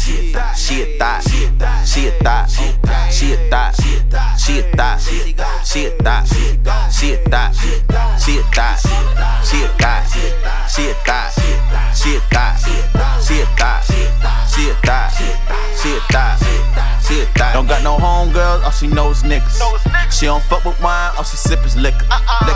She a thot. She a thot. She a thot. She a thot. She a thot. She a thot. She a thot. She a thot. She a thot. She a thot. She a thot. She a thot. She a thot. She a thot. Don't got no homegirls, all she knows niggas. She don't fuck with wine, all she sip is liquor.